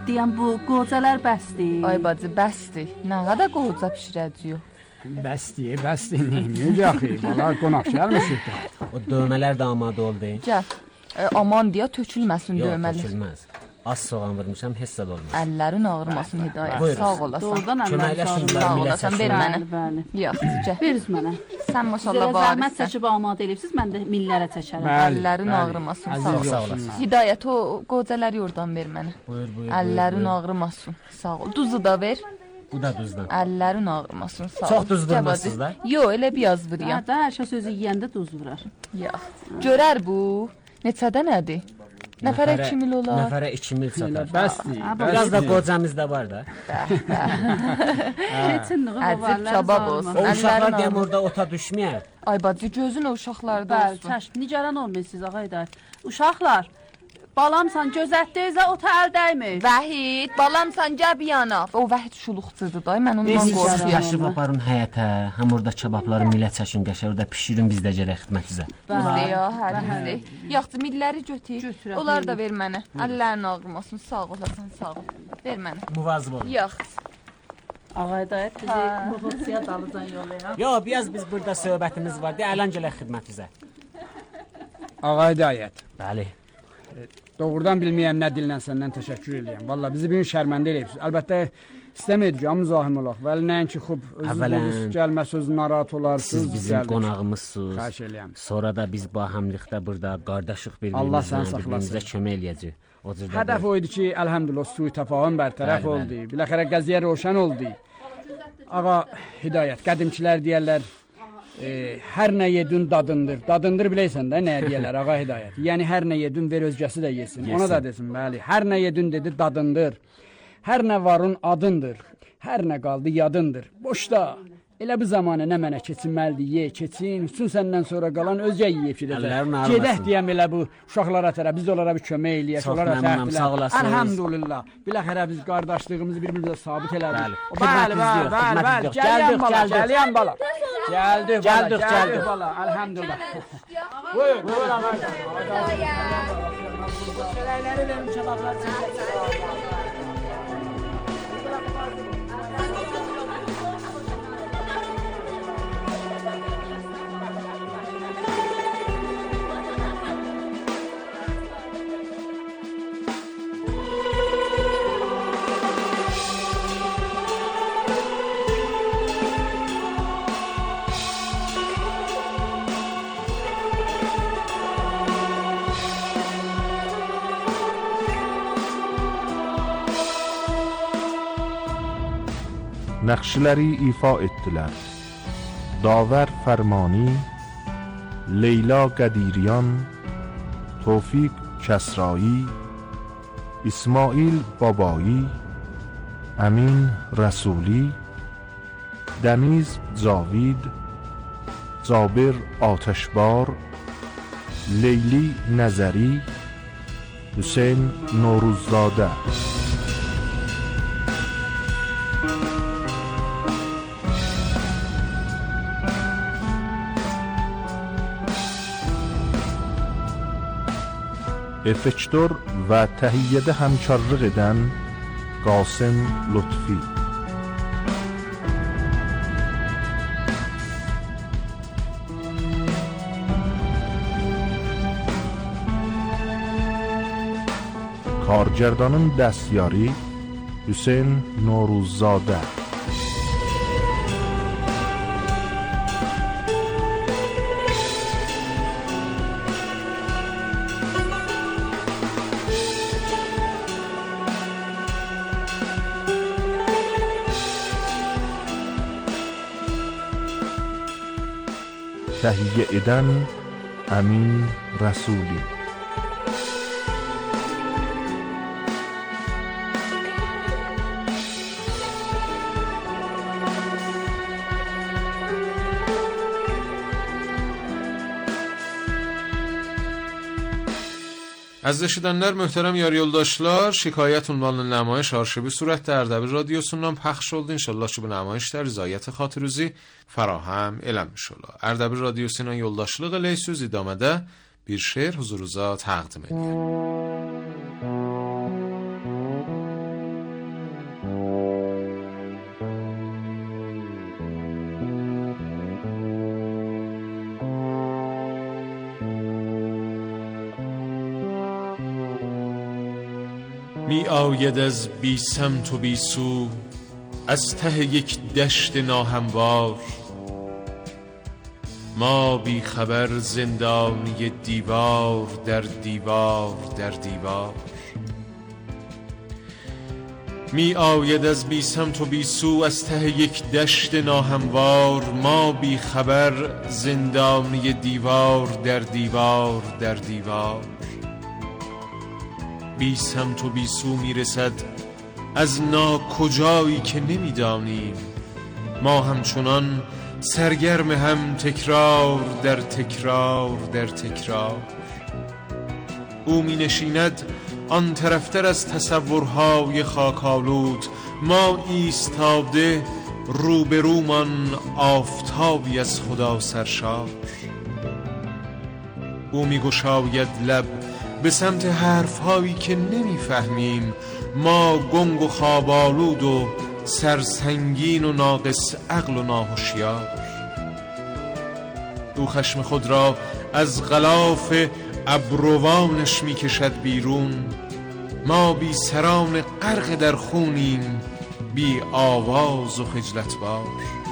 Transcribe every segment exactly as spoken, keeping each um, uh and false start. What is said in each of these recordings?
deyəm bu qocalar bəsdir. Ay bacı bəsdir. Nə qədər qoca bişirəcəyik. Bəsdir, bəsdir. Necə axı? Bunlar qonaq gəlmişik də. O dövmələr də amadə oldu. Gəl. E, aman deyə tökülməsin dövmələr. Yox, tökülməz. Az soğan vurmuşam, heç zad olmaz. Əllərin ağrımasın Hidayət. Buyurun. Sağ olasın. Doğrudan əllərin Sağ olasın. Ver mənə. Bəli. Yox, gəl. Veriz mənə. Sən maşallah Sizə zəhmət varissən. çəkib amadə elibsiz, mən də millərə çəkərəm. Əllərin ağrımasın. Sağ Sağ olasın. olasın. Hidayət, o qocalar yordan ver mənə. Buyur, buyur. Əllərin ağrımasın. Sağ ol. Duzu da ver. Bu da duzdan. Əllərin ağrımasın. Sağ ol. Çox duz vurmazsınız da? Yox, elə biraz vuruyam. Hə, hər şey sözü yeyəndə duz vurar. Yox. Görər bu. Neçədə nədir? Nəfərə iki mil olar. Nəfərə iki mil satar. Bəsdir. Biraz da qocamız da var da. Keçin nəğə Əcib kabab olsun. O uşaqlar Əllərin deyəm ağrı- orada ota düşməyər. Ay bacı gözün o uşaqlarda Bəli, olsun. çəşm, nigaran olmayın siz ağa Hidayət. Uşaqlar, balamsan gözətdəyizə ota əl dəymir. Vəhid, balamsan gəl bir yana. O Vəhid şuluqçudur da, mən ondan Biz qorxuram. yaşıb aparın həyətə, həm orada kababları milə çəkin qəşər, orada pişirin biz də gərək xidmətinizə. Bizdə ya, hər bizdə. Yaxşı, milləri götür. Götürəm, Onlar da verin. ver mənə. Əllərin ağrımasın, sağ olasın, sağ ol. Ver mənə. Muvazıb olun. Yaxşı. Ağa Hidayət bizi Ruhusiya dalıcan yollayaq. Yox, biraz biz burada söhbətimiz var. Deyə ələn gələk xidmətinizə. Ağa Hidayət. Bəli. Doğrudan bilməyəm nə dillə səndən təşəkkür edirəm. Vallahi bizi bir gün şərməndə eləyibsiz. Əlbəttə istəmədik ki, müzahim olaq. Vəli nəinki xub özünüz gəlmə söz narahat olarsınız. Siz bizim qonağımızsınız. Xahiş eləyəm. Sonra da biz bu həmlikdə burada qardaşıq Allah səni bir-birimizlə saxlasın. bir-birimizə kömək eləyəcəyik. O cürdə. Hədəf o idi ki, əlhəmdülillah sui təfahüm bərtərəf Bəli, oldu. Biləxərə qəziyyə roşan oldu. Ağa Hidayət, qədimçilər deyərlər, e, hər nə yedin dadındır. Dadındır biləysən də nə deyərlər ağa Hidayət. Yəni hər nə yedin ver özgəsi də yesin. Yesin. Ona da desin, bəli. Hər nə yedin dedi dadındır. Hər nə varın adındır. Hər nə qaldı yadındır. Boşda. Elə bu zamanı nə mənə keçinməlidir, ye, keçin. Üçün səndən sonra qalan özgə yeyib gedəcək. Əllərin ağrımasın. Gedək deyəm elə bu uşaqlara tərəf, biz onlara bir kömək eləyək. Çox Onlara məmnunam, təhvil sağ olasınız. Əlhəmdülillah. Biləxərə biz qardaşlığımızı bir-birimizə sabit elədik. Bəli. Bəli, Xidmətiniz bəli, yox, bəli, xidmətiniz bəli. yox. Gəldim Gəldik, bala, gəldik. gələyəm bala. Gəldik, Gəldik, bala, gəldik. gəldik bala. Əlhəmdülillah. Buyur, buyur ağa. Çörəkləri verin, kebablar çəkək. نقشləri ifa etdilər. Davər Fərmani, Leyla Qədiriyan, Tofiq Kəsrایی, İsmail Babayi, Əmin Rəsuli, Dəniz Cavid, Cabir Atəşbar, Leyli Nəzəri, Hüseyn Noruzzadə. Effektor və təhiyyədə həmkarlıq edən Qasım Lütfi. کارگردانın دستیاری حسین نوروززاده. تهیه eden امین رسولی. Əziz eşidənlər, möhtərəm yar yoldaşlar, şikayət ünvanlı namayiş arşivi surətdə Ərdəbil radiosundan پخش oldu. İnşallah ki bu namayiş də rizayət xatirüzü fərahəm eləmiş ola. Ərdəbil radiosu ilə yoldaşlıq elə söz idamədə bir şeir huzurunuza təqdim edir. می آید از بی سمت و بی سو، از ته یک دشت ناهموار. ما بی خبر زندانی دیوار در دیوار در دیوار. می آید از بی سمت و بی سو، از ته یک دشت ناهموار. ما بی خبر زندانی دیوار در دیوار در دیوار. بی سمت و بی سو می رسد از ناکجایی که نمی دانیم. ما همچنان سرگرم هم تکرار در تکرار در تکرار. او می نشیند آن طرفتر از تصورهای خاکالود. ما ایستاده روبرومان آفتابی از خدا سرشار. او می گشاید لب به سمت حرفهایی که نمی فهمیم. ما گنگ و خوابالود و سرسنگین و ناقص عقل و ناهوشیار. او خشم خود را از غلاف ابروانش می کشد بیرون. ما بی سران غرق در خونیم، بی آواز و خجلت بار.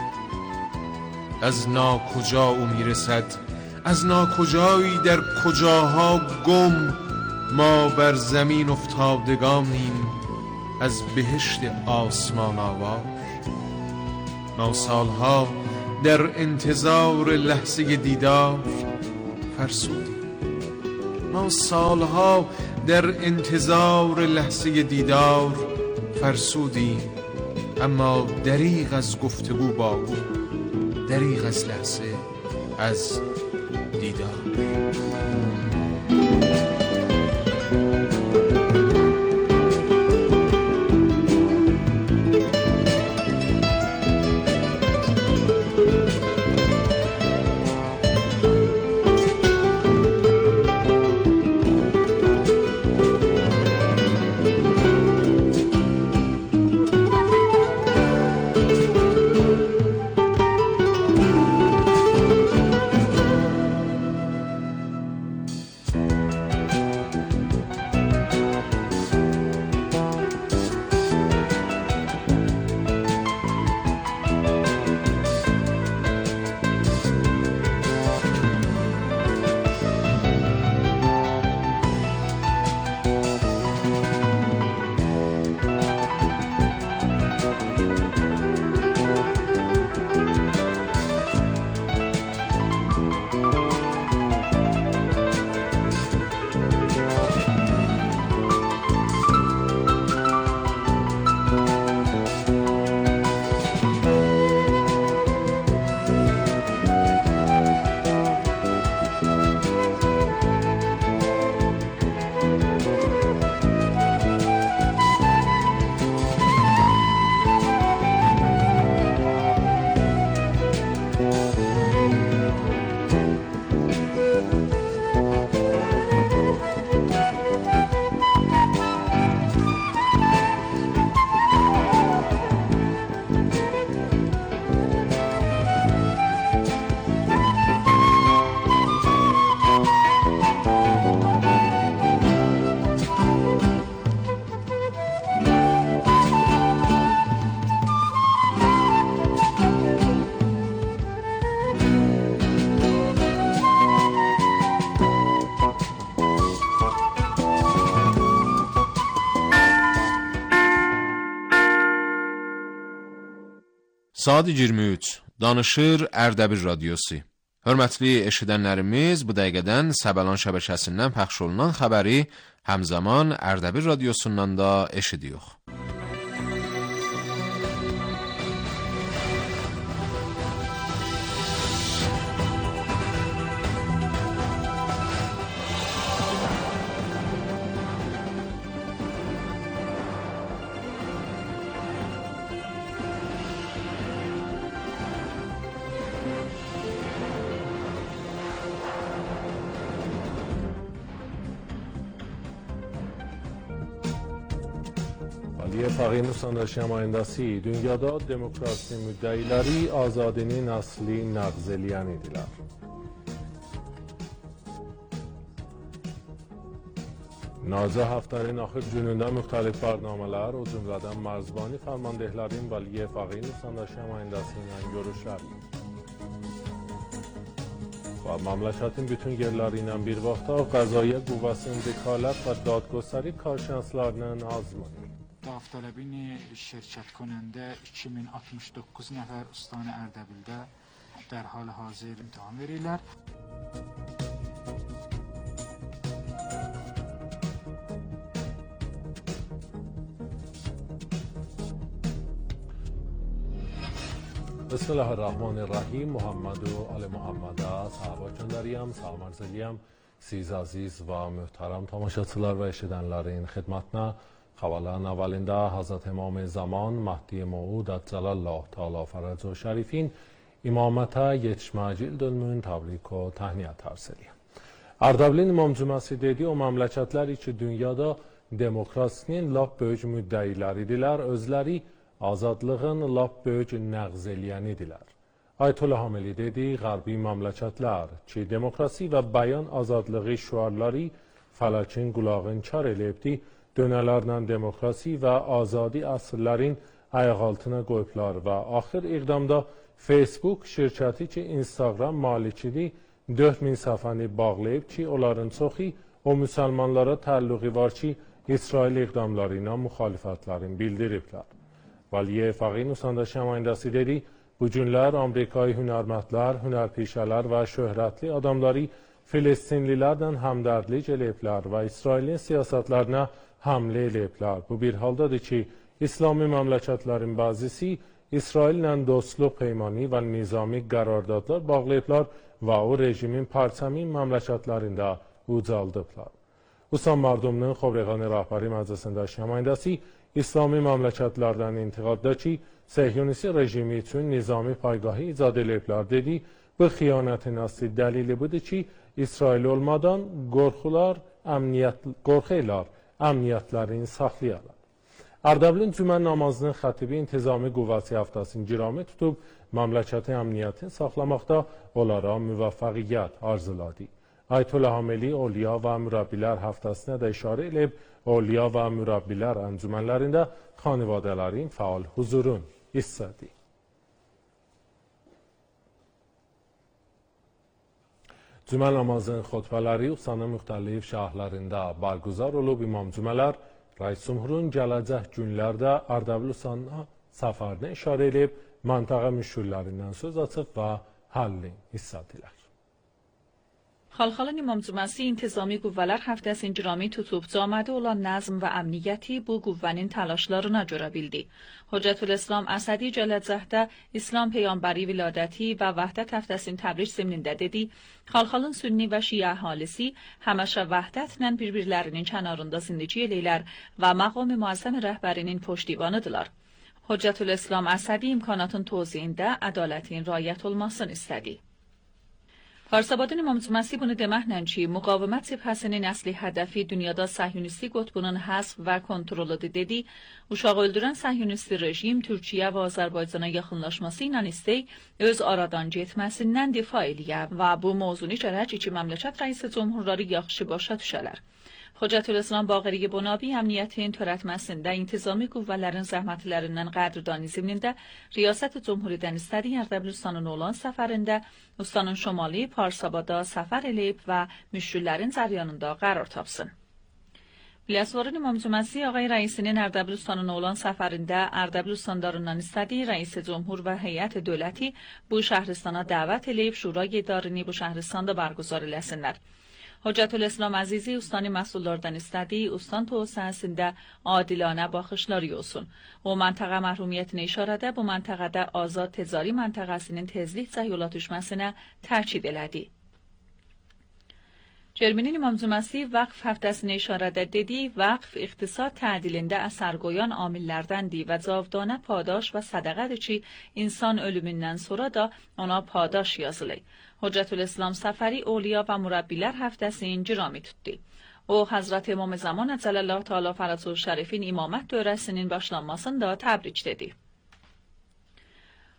از ناکجا او می رسد، از ناکجایی در کجاها گم. ما بر زمین افتادگانیم، از بهشت آسمان آوار. ما سالها در انتظار لحظه دیدار فرسودیم. ما سالها در انتظار لحظه دیدار فرسودیم. اما دریغ از گفتگو با او، دریغ از لحظه، از دیدار. Saat iyirmi üç. Danışır Ərdəbil Radiosu. Hörmətli eşidənlərimiz, bu dəqiqədən Səbəlan şəbəkəsindən pəxş olunan xəbəri həmzaman Ərdəbil Radiosundan da eşidiyoruz. Ali Fağinus nümayəndəsi dünyada demokrasi müddəiləri azadinin asli nəqz eləyən idilər. Nazı haftanın axır günündə müxtəlif barnamələr, o cümlədən Mərzbani fərmandehlərin Valiyev Ağayin vətəndaşı nümayəndəsi ilə görüşlər. Və məmləkətin bütün yerləri ilə bir vaxtda Qəzayyə Qüvvəsinin vəkalət və dadgستری کارشناسlarının azmıdır. داوطلبین شرکت کننده iki min altmış doqquz nəfər Ustani Ərdəbildə در حال حاضر imtahan verirlər. بسم الله الرحمن الرحیم. محمد و آل محمد sahaba göndəriyəm, salam arz eləyəm. Siz aziz və möhtərəm tamaşaçılar və eşidənlərin xidmətinə xəbərlərin əvvəlində Hazret İmam Zaman Mahdi Maud Əcəlallah Teala Fərəc və Şərifin imamətə yetişmə cildünün təbrik və təhniyət arz eləyəm. Ərdəbilin İmam Cüməsi dedi, o məmləkətlər ki, dünyada demokrasinin lap böyük müddəiləridirlər, özləri azadlığın lap böyük nəqz eləyənidirlər. Ayətullah Hameli dedi, Qərbi məmləkətlər ki, demokrasi və bəyan azadlığı şüarları fələkin qulağın kar eləyibdi, dönələrlə demokrasi və azadi əsrlərin ayaq altına qoyublar və axır iqdamda Facebook şirkəti ki, Instagram malikidir, dörd min səfəni bağlayıb ki, onların çoxu o müsəlmanlara təəlluqi var ki, İsrail iqdamları ilə müxalifətlərin bildiriblər. Valiyev Ağayin vətəndaşı nümayəndəsi dedi, bu günlər Amerikayı hünərmətlər, hünərpişələr və şöhrətli adamları Filistinlilərlə həmdərdlik eləyiblər və İsrailin siyasətlərinə həmlə eləyiblər. Bu bir haldadır ki, İslami məmləkətlərin bəzisi İsraillə dostluq peymani və nizami qərardadlar bağlayıblar və o rejimin parçamin məmləkətlərində ucaldıblar. Usan Mardum'un Xobreğani Rəhbəri Məclisindəki nümayəndəsi İslami məmləkətlərdən intiqadda ki, Səhyonisi rejimi üçün nizami paygahı icad ediblər dedi. Bu xiyanətin əsli dəlili budur ki, İsrail olmadan qorxular, əmniyyət, qorxuylar, əmniyyətlərini saxlayarlar. Ərdəbilin cümə namazının xətibi intizami qüvvəsi həftəsini girami tutub, məmləkətin əmniyyətini saxlamaqda onlara müvəffəqiyyət arzuladı. Ayətullah Hameli Oliya və Mürəbbilər həftəsinə də işarə edib, Oliya və Mürəbbilər əncümənlərində xanivadələrin fəal huzurun istədi. Cümə namazının xutbələri Usanın müxtəlif şəhərlərində barguzar olub. İmam Cümələr Rəis Cümhurun gələcək günlərdə Ərdəbil Usanına səfərinə işarə edib, məntaqa müşküllərindən söz açıb və həllini istədilər. Xalxalın İmam Cüməsi intizami qüvvələr həftəsinin girami tutub, camiədə olan nəzm və əmniyyəti bu qüvvənin təlaşlarına görə bildi. Hocətülislam Əsədi gələcəkdə İslam Peyğəmbəri viladəti və vəhdət həftəsinin təbrik zimnində dedi, Xalxalın sünni və şiə əhalisi həməşə vəhdətlə bir-birlərinin kənarında zindigi eləylər və məqam-ı müəzzəm rəhbərinin poşdivanıdırlar. Hocətülislam Əsədi imkanatın toziyində ədalətin rayət olmasını istədi. Farsabadın İmam Cüməsi bunu deməklə ki, müqavimət cibhəsinin əsli hədəfi dünyada səhyunisti qutbunun həsb və kontroludur dedi, uşaq öldürən səhyunisti rejim Türkiyə və Azərbaycana yaxınlaşması ilə istək öz aradan getməsindən difa eləyə və bu mövzunu gərək iki məmləkət rəisi cümhurları yaxşı başa düşələr. Hocətülislam Baqeri Bonabi əmniyyətin törətməsində intizami qüvvələrin zəhmətlərindən qədrdani zimnində Riyasət-i Cümhuriyyədən istədi Ərdəbil Ustanın olan səfərində Ustanın şomali Farsabada səfər eləyib və müşküllərin cəryanında qərar tapsın. Biləsuvarın İmam Cüməsi Ağay rəisinin Ərdəbil Ustanın olan səfərində Ərdəbil Ustanlarından istədi Rəis-i Cümhur və heyət dövləti bu şəhristana dəvət eləyib şura yedarini bu şəhristanda bərgüzar eləsinlər. Hocətülislam Əzizi Ustani məsullardan istədi, Ustan tövsiyəsində adilanə baxışları olsun. O məntəqə məhrumiyyətinə işarədə bu məntəqədə azad ticari məntəqəsinin tezlikcə yola düşməsinə təkid elədi. Cerminin İmam Cüməsi vəqf həftəsinə işarədə dedi, vəqf iqtisad tədilində əsərqoyan amillərdəndir və cavabdanə padaş və sədəqədir ki, insan ölümündən sonra da ona padaş yazılır. Hocətülislam Səfəri Oliya və Mürəbbilər həftəsinin girami tutdu. O, Həzrət İmam Zaman Əcəlallah Teala Fərəc və Şərifin imamət dövrəsinin başlanmasını da təbrik dedi.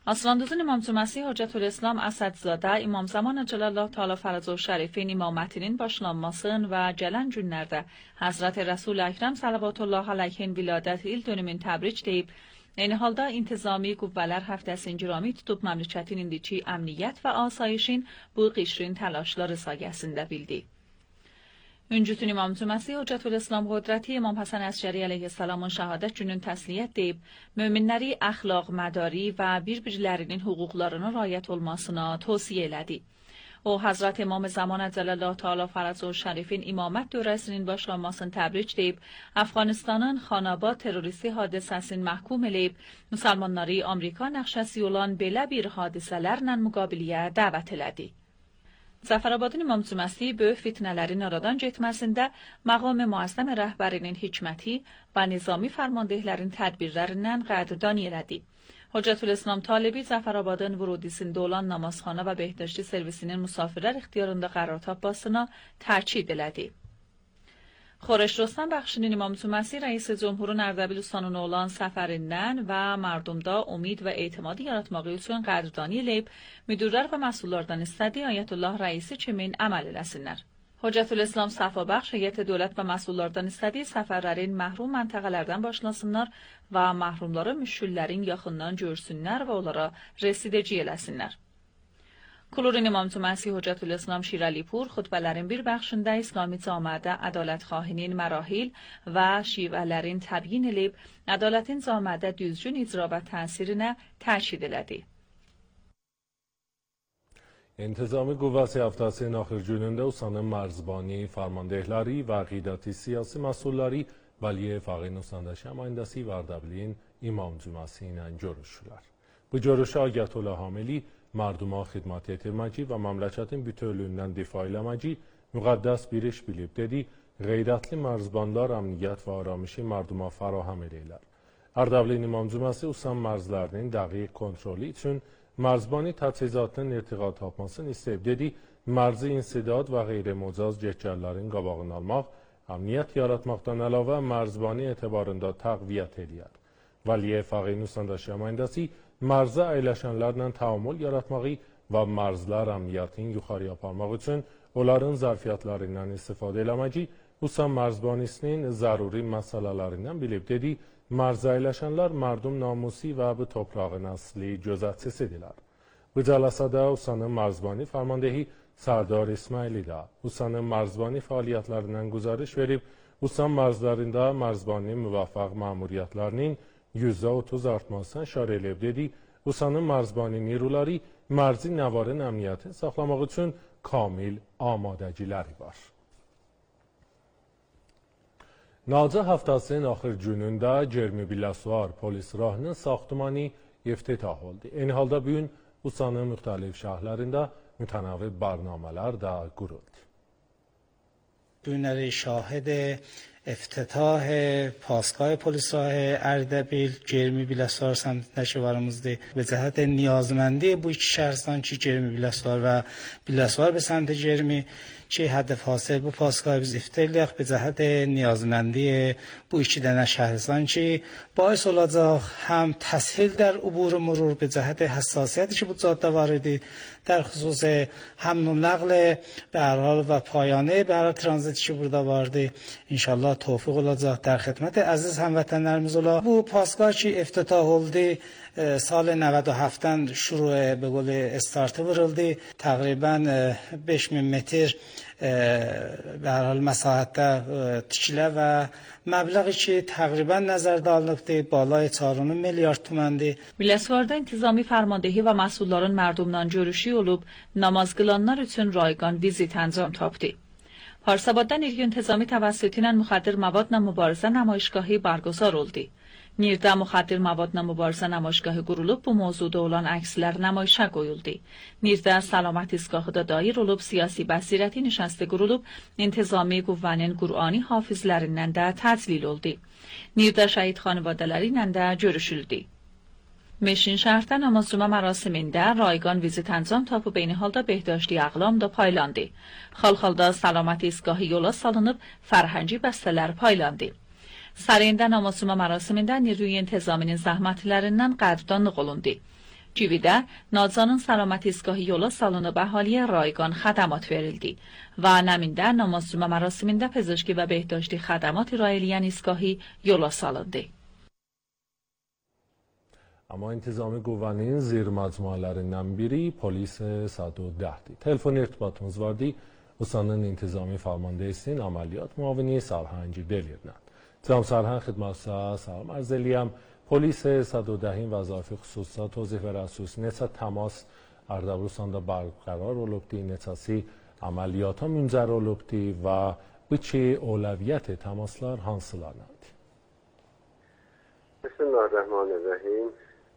Asrandozun İmam Mesih Hocetülislam Əsədzadə İmam Zaman Əcəlallah Teala Fərəz-ı Şərifin imamətinin başlanmasın və gələn günlərdə Həzrət Rəsul Əkrəm Səlavətullah Aleyhin viladət il dönümün təbric deyib, eyni halda intizami qüvvələr həftəsinin girami tutub məmləkətin indiki əmniyyət və asayişin bu qişrin təlaşları sayəsində bildi. Üncütün İmam Mesih Hocetülislam Qudrəti İmam Həsən Əsgəri əleyhissalamın şəhadət günün təsliyyət deyib, möminləri əxlaq, mədari və bir-birlərinin hüquqlarına rayət olmasına tövsiyə elədi. O, Həzrət İmam Zaman Əcəlallah Teala Fərəz-ı Şərifin imamət dövrəsinin başlanmasını təbric deyib, Əfqanistanın Xanabad terroristi hadisəsini məhkum eləyib, müsəlmanları Amerika nəqşəsi olan belə bir hadisələrlə müqabiliyə dəvət elədi. Zəfərabadın İmam Mesih böyük fitnələrin aradan getməsində məqam-ı müəzzəm rəhbərinin hikməti və nizami fərmandehlərin tədbirlərindən qədrdani elədi. Hocetülislam talibi Zəfərabadın vurudisində olan namazxana və behdaşti servisinin musafirlər ixtiyarında qərar tapmasına təkid elədi. Xoreş Rostan bəxşinin İmam Mesih rəis cümhurun Ərdəbil ustanına olan səfərindən və mərdumda umid və etimadı yaratmağı üçün qədrdani eləyib, müdürlər və məsullardan istədi Ayətullah rəisi kimin əməl eləsinlər. Hocetülislam Səfabəxş heyəti dövlət və məsullardan istədi səfərlərin məhrum məntəqələrdən başlasınlar və məhrumları müşküllərin yaxından görsünlər və onlara resideci eləsinlər. Kulurun İmam Mesih Hocetülislam Şirəlipur xutbələrin bir bəxşində İslami camiədə ədalət xahinin mərahil və şivələrin təbyin edib, ədalətin camiədə düzgün icra və təsirinə təkid elədi. انتظامی قوه هفته‌سی آخر günündə usanın mərzbani, farmandehləri və qidati siyasi məsulları Valiye Fağin Usanda şəmayindəsi və Ərdəbilin İmam Cüməsi ilə görüşürlər. Bu görüşə Agətullah Hamili marduma xidmət etirməci və məmləkətin bütövlüyündən difa eləməci müqəddəs bir iş bilib dedi, qeyrətli mərzbanlar əmniyyət və aramışı marduma fərahəm eləyirlər. Ərdəbilin İmam Cüməsi usan mərzlərinin dəqiq kontrolu üçün mərzbani təchizatının irtiqa tapmasını istəyib dedi, mərzi insidad və qeyri-məcaz cəhkərlərin qabağını almaq, əmniyyət yaratmaqdan əlavə mərzbani etibarında təqviyyət eləyər. Valiye Fağin Usanda şəmayindəsi mərzə əyləşənlərlə təamül yaratmağı və mərzlər əmniyyətini yuxarıya aparmaq üçün onların zərfiyyətlərindən istifadə eləməci, usan mərzbanisinin zəruri məsələlərindən bilib dedi, mərzə əyləşənlər mərdum namusi və bu toprağın əsli gözətçisidirlər. Bu cələsədə usanın mərzbani fərmandehi Sərdar İsmaili də usanın mərzbani fəaliyyətlərindən güzəriş verib, usan mərzlərində mərzbani müvəffəq məmuriyyətlərinin yüzdə otuz artmasına şər eləyib dedi, usanın mərzbani niruları mərzi nəvarın əmniyyətini saxlamaq üçün kamil amadəciləri var. Nacı həftəsinin axır günündə Cermi Biləsuar polis rahının saxtumanı iftitah oldu. Eyni halda bugün usanın müxtəlif şəhərlərində mütənavvi barnamələr də quruldu. Günləri şahid افتتاح پاسگاه پلیس راه اردبیل جرمی بیلسوار سمتindəki varımızdır. به جهت نیازمندی bu iki şəhərdən ki Cermi Biləsuvar və Biləsuvar به سمت جرمی ki hədəf hasil bu پاسگاه biz iftitah eləyək به جهت نیازمندی bu iki dənə şəhərdən ki باعث olacaq həm təshil در عبور مرور به جهت حساسیتی که bu caddə var idi در خصوص حمل و نقل به هر حال و پایانه به هر ترانزیتی که burada vardı inşallah توفیق olacaq در خدمت عزیز هموطنlərimiz ola. Bu پاسگاه ki افتتاح oldu سال نود و هفتdən şuruya به قول استارت vuruldu. Təqribən beş min metr به هر حال مساحətdə tikilə və məbləği ki təqribən nəzərdə alınıbdır, balay çarı milyard tüməndir. Biləsuvarda intizami fərmandehi və məsulların mərdumdan görüşü olub, namaz qılanlar üçün rayqan vizit əncam tapdı. Parsabaddan ilk intizami təvəssütü ilə müxaddir mavadla mübarizə nəmayişgahı barguzar oldu. Nirdə müxaddir mavadla mübarizə nəmayişgahı qurulub, bu mövzuda olan əkslər nəmayişə qoyuldu. Nirdə salamat izgahı da dair olub, siyasi bəsirəti nişəsti qurulub, intizami qüvvənin Qur'ani hafizlərindən də təclil oldu. Nirdə şəhid xanivadələri ilə də görüşüldü. Meşin şəhərdə namazcuma mərasimində rayqan vizit əncam tapıb, eyni halda behdaşti əqlam da paylandı. Xalxalda salamat izgahı yola salınıb, fərhəngi bəstələr paylandı. Sarayında namazcuma mərasimində Nirüy intizaminin zəhmətlərindən qədrdanlıq olundu. Cividə Nazanın Salamat İzgahı yola salınıb əhaliyə rayqan xədəmat verildi və Nəmində namaz cümə mərasimində pezişki və behdaşti xədəmat irayə eləyən izgahı yola salındı. اما انتظامی قوانین زیر مجموعelerin biri polis صد و ده دی. Telefon irtibatımız vardı. Usanın intizami farmandesisin ameliyat muavini Sarhangi delirdən. Cam Sarhan xidmatsa salam arz eləyəm. Polis صد و ده وظایف خصوصا توضیح و رسوس neçə təmas Ərdəbilistanda barqarar olubdi, neçəsi əməliyyata müncər olubdi və bu ki əvvəliyyət təmaslar hansılardır? Bismillahirrahmanirrahim.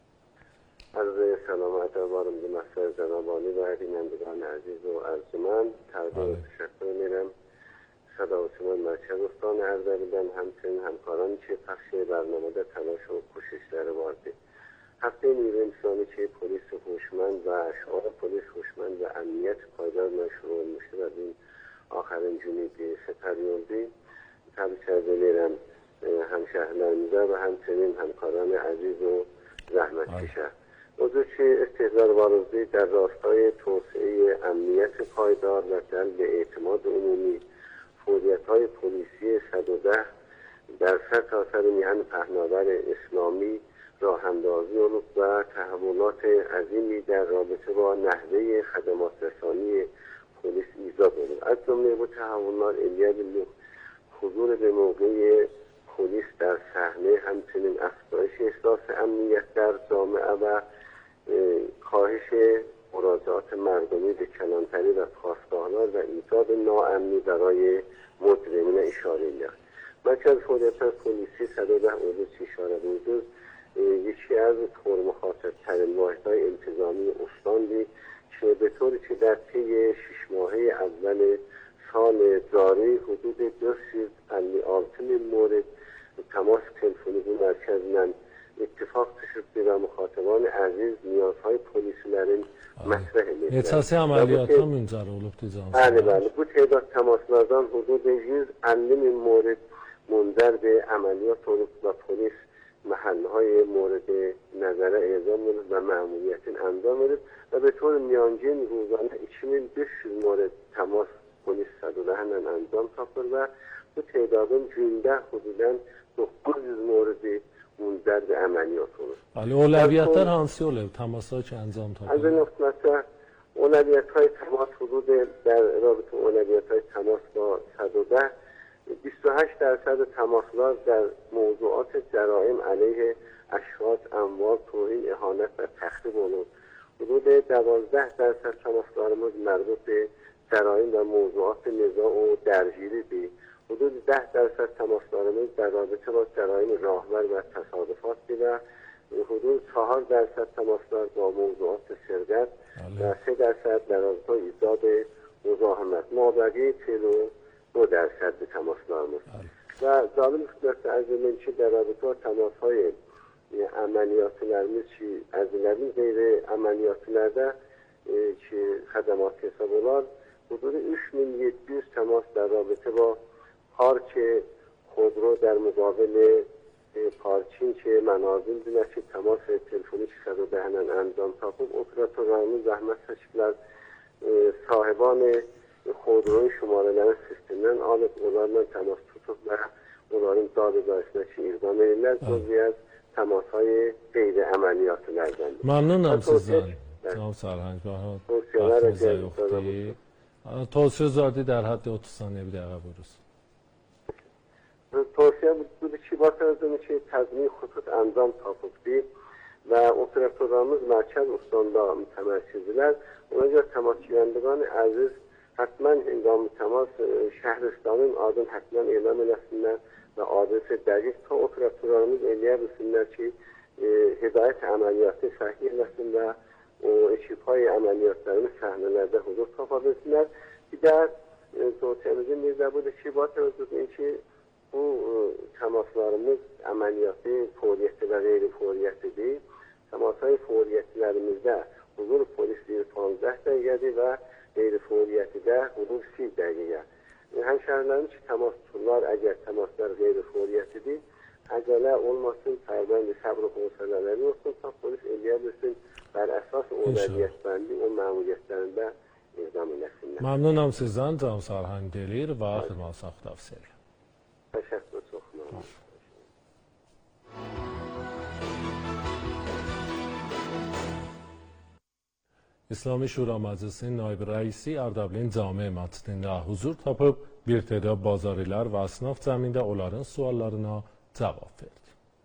عرض سلامت وارم به محضر جناب عالی و بینندگان عزیز و ارجمند تقدیم تشکر می‌کنم. صدا و سیما مرکز استان اردبیل همچنین همکارانی که پخش برنامه در تلاش و کوشش در وارده. هفته نیروی انسانی که پلیس هوشمند و شعار پلیس هوشمند و امنیت پایدار شروع میشه و این آخرین جنوبی سپریوندی تبریک کرده میرم همشهرانیزه و همچنین همکاران عزیز و زحمت کشه. موضوع که استقلال وارزی در راستای توسعه امنیت پایدار و جلب اعتماد عمومی فعالیت‌های پلیسی صد و ده در سرتاسر میهن پهناور اسلامی راه اندازی و تحولات عظیمی در رابطه با نحوه خدمات رسانی پلیس ایجاد بود. از جمله با تحولات علیه حضور به موقع پلیس در صحنه، همچنین افزایش احساس امنیت در جامعه و کاهش مراجعات مردمی به کلانتری و پاسداران و ایجاد ناامنی برای مجرمین اشاره می‌کرد. مرکز فعالیت پلیسی صد و ده اردو اشاره وجود یکی از پرمخاطرترین واحدهای انتظامی استان بود که به طوری که در طی شش ماهه اول سال جاری حدود دویست و پنجاه و هفت مورد تماس تلفنی به مرکز من اتفاق شد و مخاطبان عزیز نیازهای پلیسیlerin مطرح می‌کردند. Neçəsi əməliyyata müncər olubdu canım? بله بله bu تعداد تماسlardan حدود yüz elli min مورد منجر به عملیات olub و پلیس محلهای مورد نظر اعزام و مأموریت انجام می‌دهد و به طور میانگین روزانه iki bin beş yüz مورد تماس پلیس صد و ده انجام تاپır و bu تعدادın günde حدوداً dokuz yüz موردی منجر به عملیات olur. Bəli, əvvəliyyətlər hansı olub? Təmaslar ki انجام تاپır. از این نقطه اولویت‌های تماس حدود در رابطه اولویت‌های تماس با صد و ده بیست و هشت درصد تماسlar در موضوعات جرایم علیه اشخاص، اموال، توهین، اهانت و تخریب olur. حدود دوازده درصد تماسlarımız مربوط به جرایم و موضوعات نزاع و درگیری بود. حدود ده درصد تماسlarımız در رابطه با جرایم راهور و تصادفات بود و حدود چهار درصد تماسlar با موضوعات سرقت و سه درصد در رابطه ایجاد مزاحمت. مابقی چهل و دو درصد تماسlarımız. و جالب است از این که در رابطه با تماس‌های عملیاتlarımız ki azıların غیر عملیاتlarda که خدمات حساب olar حدود üç bin yedi yüz تماس در رابطه با پارک خودرو در مقابل پارکینگ که منازل بینه که تماس تلفنی که صد و ده انجام تاپıb اپراتورlarımız zahmet seçkiler sahibان خودروی شماره‌lerin sistemden alıp onlarla temas tutup ve onların dağıdığına ki iqdam edirlər. Cüzi az temasهای غیر əməliyyatlardan. Məmnunam sizdən. Cənab Sarhang. Vaxtınıza yoxdur. Tövsiyə zardı در حد otuz saniye bir dəqiqə buyuruz. توصیه بود که با توجه که تضمین خطوط انجام تاپıbdı و اپراتورlarımız مرکز استاندا متمرکزler. Ona temas güvendigان aziz حتما هنگام تماس شهرستانın adını حتما elan eləsinlər və adresi dəqiq ta operatörlərimiz eləyə bilsinlər ki e, hidayət əməliyyatı sahih eləsin və o ekiphay əməliyyatlarımız səhnələrdə huzur tapa bilsinlər. Bir də tövsiyemizin bir də budur ki, bu təvəzzüdün ki bu e, təmaslarımız əməliyyatı, fəaliyyəti və qeyri-fəaliyyətidir. Təmasay fəaliyyətlərimizdə huzur polisliyi panzah dəqiqədir və qeyri-fəaliyyəti də huzur سی dəqiqə. Həmşəhərlərin ki, təmas tuturlar, əgər təmaslar qeyri-fəaliyyətidir, acele olmasın, fərbəndi səbr hövsələləri olsun, ta polis eləyə bilsin, bər əsas o vəziyyətbəndi, o məmuliyyətlərində iqdam eləsinlər. Məmnunam sizdən, Can Sarhan Delir və xidmətiniz xudafizlər. Təşəkkür, çox məmnun. İslami Şura Məclisinin Naib Rəisi Ərdəbilin Cami Məscidində huzur tapıb, bir tədə bazarilər və əsnaf cəmində onların suallarına cavab verdi.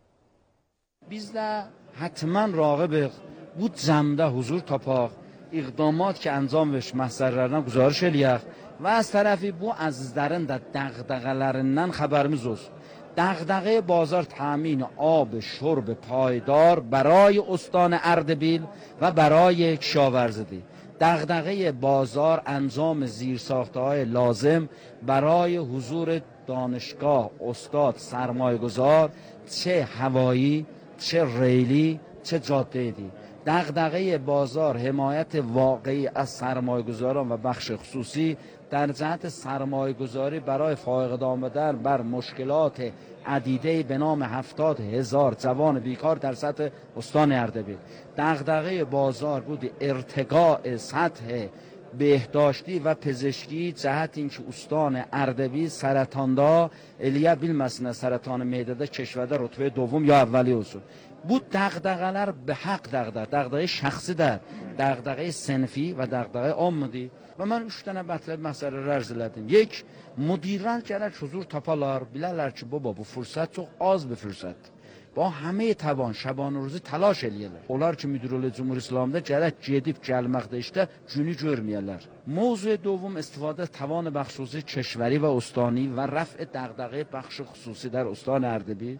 Biz də həttəmən rağibik bu cəmdə huzur tapaq, iqdamat ki ənzam veriş məsələlərdən güzarış eləyək və az tərəfi bu əzizlərin də dəğdəğələrindən xəbərimiz olsun. دغدغه بازار تامین آب شرب پایدار برای استان اردبیل و برای کشاورزی. دغدغه بازار انجام زیرساخته‌های لازم برای حضور دانشگاه، استاد، سرمایه‌گذار، چه هوایی، چه ریلی، چه جاده‌ای. دغدغه بازار حمایت واقعی از سرمایه‌گذاران و بخش خصوصی در جهت سرمایه‌گذاری برای فائق آمدن بر مشکلات عدیده به نام هفتاد هزار جوان بیکار در سطح استان اردبیل. دغدغه بازار بود ارتقاء سطح بهداشتی و پزشکی جهت اینکه استان اردبیل سرطاندا الیه bilməsinlər سرطان معده‌də کشورdə رتبه دوم یا اولی olsun. Bu دغدغه‌lər به حق دغدغه، دغدغه şəxsidir, دغدغه sinfi və دغدغه ammidir. Və mən üç dənə mətləb məsələlər arz elədim. Yek, müdirlər gərək huzur tapalar, bilərlər ki, baba bu fürsət çox az bir fürsətdir. با همه توان شبانه روزی تلاش eləyirlər. Onlar ki müdürlük Cumhur İslamda gərək gedib gəlməkdə işdə günü görməyərlər. موضوع دوم استفاده توان بخش خصوصی کشوری و استانی و رفع دغدغه بخش خصوصی در استان اردبیل.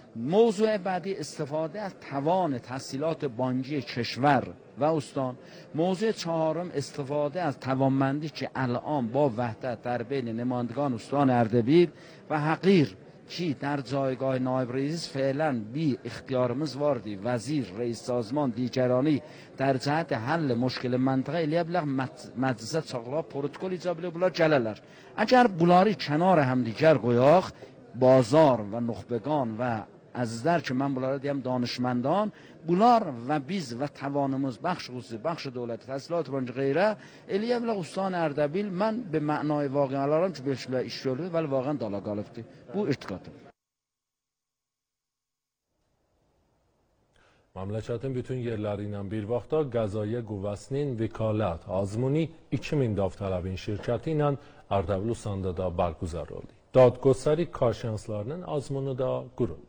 موضوع بعدی استفاده از توان تسهیلات بانکی کشور و استان. موضوع چهارم استفاده از توانمندی که الان با وحدت در بین نمایندگان استان اردبیل و حقیر کی در جایگاه نایب رئیس فعلا بی اختیارımız vardı. وزیر، رئیس سازمان، دیگرانی در جهت حل مشکل منطقه الیبلغ مجلس çağırıb protokol icra bilə bunlar gələrlər. Əgər bunları kənar همدیگر qoyaq, bazar və nuxbegan və azizlər ki mən bunlara deyəm danışmandان bunlar və biz və tavanımız bəxş xüsusi, bəxş dövləti, təhsilat bancı qeyrə الیبلغ استان اردبیل mən به معنای واقعی alarım ki beşlə iş yolu vəli واقعا dala qalıbdı. Bu irtiqatım. Məmləkətin bütün yerləri ilə bir vaxtda Qəzayyə Qüvvəsinin Vəkalət Azmuni iki min davtələbin şirkəti ilə Ərdəbil Ustandə da bərgüzar oldu. Dadgöstəri karşıyanslarının azmunu da quruldu.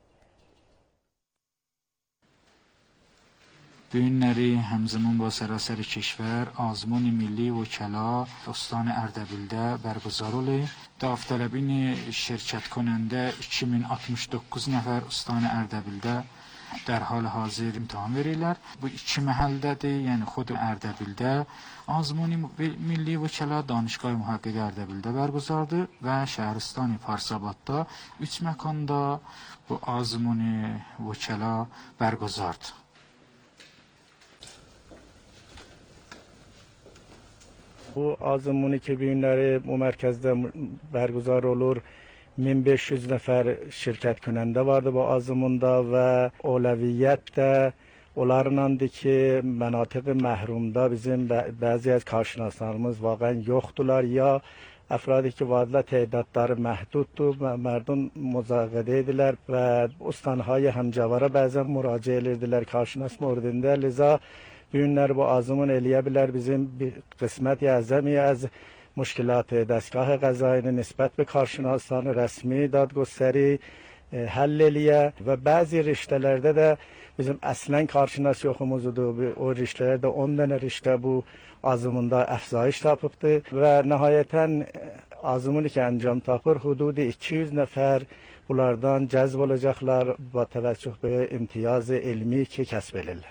Bu günləri həmzəmin با سراسر کشور آزمون ملی وکلا استان اردبیلdə bərgüzar oldu. Davtələbin şirkət کننده iki min altmış doqquz nəfər استان اردبیلdə در حال حاضر امتحان verirlər. Bu iki məhəldədir, yəni xود اردبیلdə آزمون ملی وکلا دانشگاه محقق اردبیلdə bərgüzardır və şəhəristان Farsabadda üç məkanda bu آزمون وکلا bərgüzardır. Bu azimuni ki bugünləri bu mərkəzdə bərgüzar olur. min beş yüz nəfər şirkət کننده vardı bu azimunda və اولویت də onlarındandır ki mənatiq məhrumda bizim bəzi از کارشناسlarımız واقعا yoxdular ya افرادی که واضح تعدادları محدودdur مردم مزاقده edilər və استانهای همجواره بعضا müraciə edirdilər karşınas موردində لذا bugünlər bu azımın eləyə bilər bizim bir qisməti əzəmi az مشکلات دستگاه قضایی نسبت به کارشناسان رسمی دادگستری حل eləyə və bəzi riştələrdə də bizim əslən karşınas yoxumuzdur. O riştələrdə on dənə riştə bu azımında əfzayış tapıbdı və nəhayətən azımını ki əncam tapır hudud iki yüz nəfər bunlardan cəzb olacaqlar və təvəccüh به imtiyaz elmi ki kəsb edirlər.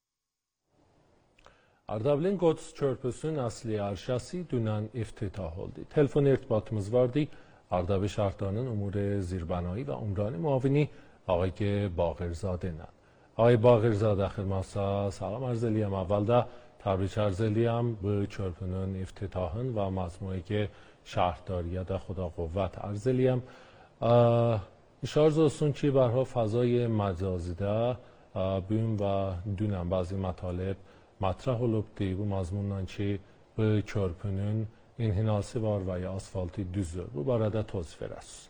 Ərdəbilin Qods Körpüsünün əsli arşası dünən iftitah oldu. Telefon irtibatımız vardı. Ərdəbil şəhərdarının umur zirbənایی və umrani muavini آقای باقرزاده ilə. آقای باقرزاده xidmətə salam arz eləyəm. Əvvəldə təbrik arz eləyəm bu körpünün iftitahın və məcmuəyə şəhərdariyə də xuda qüvvət arz eləyəm. şarj olsun ki برها فضای مجازی ده بیم و dünən bazı مطالب مطرح olubdu bu mazmunla ki bu körpünün inhinası var və ya asfaltı düzdür. Bu barədə toz verəsiz.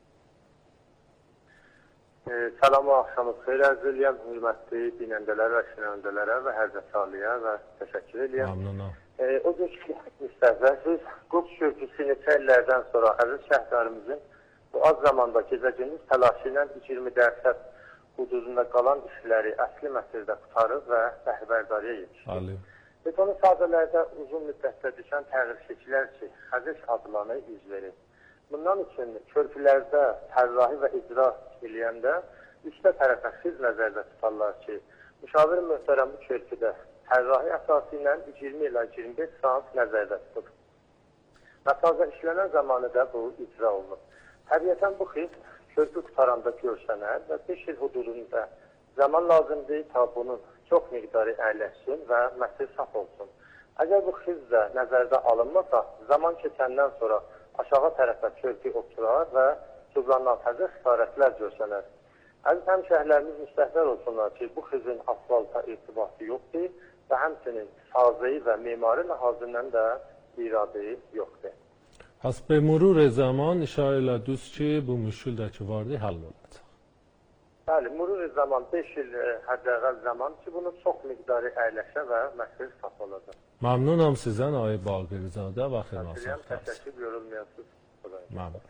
Salam və axşamınız xeyir arz edirəm, hörmətli dinləyənlər və şinəndələrə və hər zətaliyə və təşəkkür edirəm. Məmnunam. E, o gün ki, müstəhvəsiz, Quds körpüsü neçə illərdən sonra əziz şəhərlərimizin bu az zamanda gecə-gündüz təlaşı ilə iyirmi dərəcə hududunda qalan işləri əsli məsirdə qutarıb və rəhbərdarıya yetişdi. Betonu sahələrdə uzun müddətdə düşən təğyirsizliklər ki, Xəzəş adlanı üz verir. Bundan üçün körpülərdə tərrahi və icra eləyəndə üstə tərəfə xiz nəzərdə tutarlar ki, müşavir möhtərəm bu körpüdə tərrahi əsası ilə iyirmi ilə iyirmi beş saat nəzərdə tutulur. Məsazə işlənən zamanı da bu icra olunur. Təbiətən bu xiz körpü qutaranda görsənər və beş il hududunda zaman lazımdır ta bunun çox miqdarı əyləşsin və məsir saf olsun. Əgər bu xiz də nəzərdə alınmasa, zaman keçəndən sonra aşağı tərəfə körpü oturar və cüblandan təzə xisarətlər görsənər. Əziz həmşəhərlərimiz müstəhvər olsunlar ki, bu xizin asfalta irtibatı yoxdur və həmçinin sazəyi və mimari ləhazından da iradı yoxdur. پس به مرور زمان اشاره لدوست که bu müşküldəki vardı həll olacaq. Bəli, murur zaman beş il həddəqəl zaman ki, bunu çox miqdarı əyləşə və məsir saf olacaq. Məmnunam sizdən Ay Baqirizadə və xidmət saxtarsınız. Təşəkkür yorulmayasınız. Məmnun.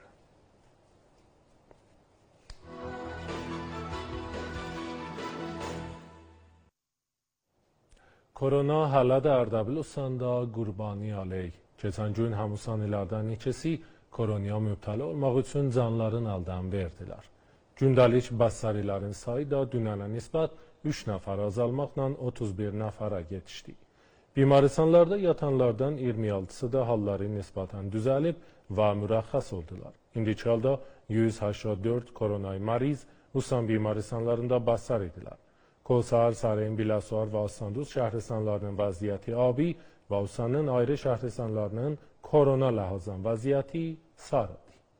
Korona hələ də Ərdəbil usanda Qurbani Aley. Keçən gün həmusanlardan neçəsi koronaya mübtəla olmaq üçün canlarını əldən verdilər. Gündəlik bəssərilərin sayı da dünənə nisbət üç nəfər azalmaqla otuz bir nəfərə yetişdi. Bimaristanlarda yatanlardan iyirmi altısı da halları nisbətən düzəlib və mürəxxəs oldular. İndiki halda yüz səksən dörd koronay mariz Usan bimaristanlarında bəssər idilər. Kosar, Sarayın, Biləsuvar və Asanduz şəhristanlarının vəziyyəti abi və Usanın ayrı şəhristanlarının korona ləhazan vəziyyəti sarıdır.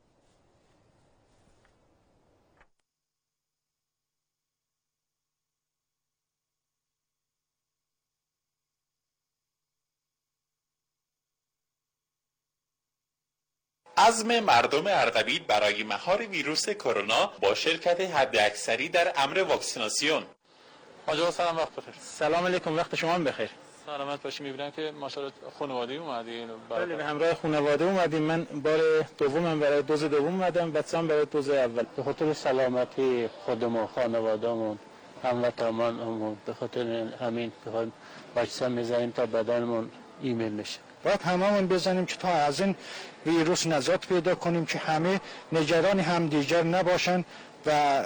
عزم مردم اردبیل برای مهار ویروس کرونا با شرکت حداکثری در امر واکسیناسیون. آقا سلام، وقت بخیر. سلام علیکم، وقت شما بخیر. سلامت باشی. میبینم که ماشاءالله خانواده اومدین. بله، به همراه خانواده اومدیم. من بار دومم برای دوز دوم اومدم، بچه‌ام برای دوز اول. به خاطر سلامتی خودمون، خانواده‌مون، هموطنانمون، به خاطر همین بخوایم واکسن میزنیم تا بدنمون ایمن بشه. باید هممون بزنیم که تا از این ویروس نجات پیدا کنیم که همه نگران همدیگر نباشن و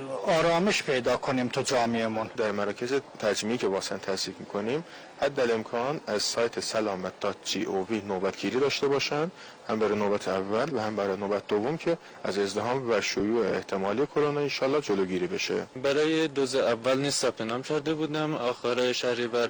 آرامش پیدا کنیم تو جامعهمون. در مراکز تجمیعی که واکسن تصدیق میکنیم حداالامکان از سایت سلامت دات جی او وی نوبتگیری داشته باشن، هم برای نوبت اول و هم برای نوبت دوم که از ازدحام و شیوع احتمالی کرونا انشالله جلوگیری بشه. برای دوز اول نیست ثبت نام کرده بودم، آخر شهریور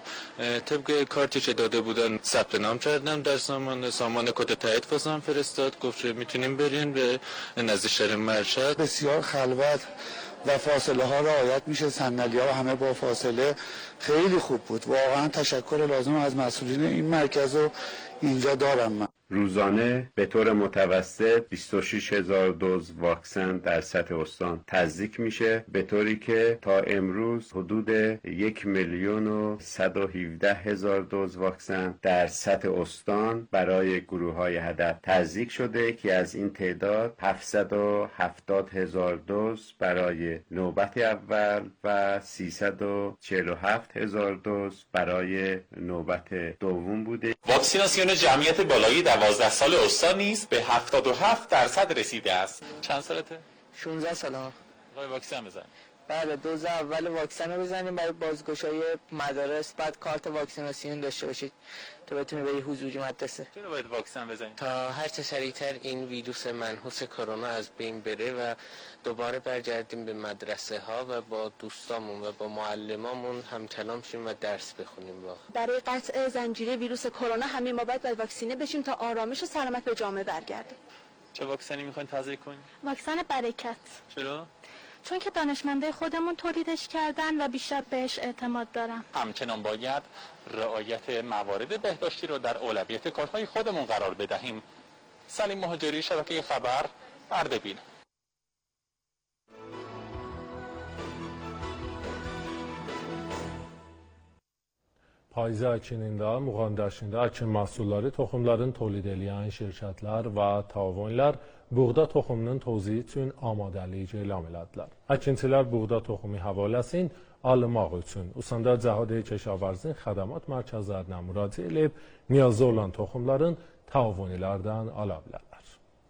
طبق کارتی که داده بودن ثبت نام کردم، در سامان سامان کد تایید واسم فرستاد، گفت میتونیم بریم به نزدیک شهر مرشد. بسیار خلوت و فاصله ها رعایت میشه، صندلی ها همه با فاصله، خیلی خوب بود. واقعا تشکر لازم از مسئولین این مرکز رو اینجا دارم. من روزانه به طور متوسط بیست و شش هزار دوز واکسن در سطح استان تزریق میشه، به طوری که تا امروز حدود یک میلیون و صد و هفده هزار دوز واکسن در سطح استان برای گروه های هدف تزریق شده که از این تعداد هفتصد و هفتاد هزار دوز برای نوبت اول و سیصد و چهل و هفت هزار دوز برای نوبت دوم بوده. واکسیناسیون جمعیت بالای دوازده سال استان نیز به هفتاد و هفت درصد رسیده است. چند سالته؟ شانزده سال. آقای واکسن بزن. بله، دوز اول واکسن رو بزنیم برای بازگشایی مدارس، بعد کارت واکسیناسیون داشته باشید تا بتونید بری حضوری مدرسه. چرا باید واکسن بزنید؟ تا هر چه سریعتر این ویروس منحوس کرونا از بین بره و دوباره برگردیم به مدرسه ها و با دوستامون و با معلمامون همکلام شیم و درس بخونیم. واقعا برای قطع زنجیره ویروس کرونا همه ما باید واکسینه بشیم تا آرامش و سلامت به جامعه برگرده. چه واکسنی میخواین تزریق کنین؟ واکسن برکت. چرا؟ چون که دانشمنده خودمون تولیدش کردن و بیشتر بهش اعتماد دارم. همچنان باید رعایت موارد بهداشتی رو در اولویت کارهای خودمون قرار بدهیم. سلیم مهاجری، شبکه خبر، اردبیل. Payızı əkinində, müğəndəşində əkin məhsulları, toxumların tolid eləyən şirkətlər və tavanlar buğda toxumunun tozuyu üçün amadəlik elan elədilər. Əkinçilər buğda toxumu həvaləsini almaq üçün Usanda Cəhadi Keşavarızın xədəmat mərkəzlərinə müraciət edib, niyazı olan toxumların tavanlardan ala bilərlər.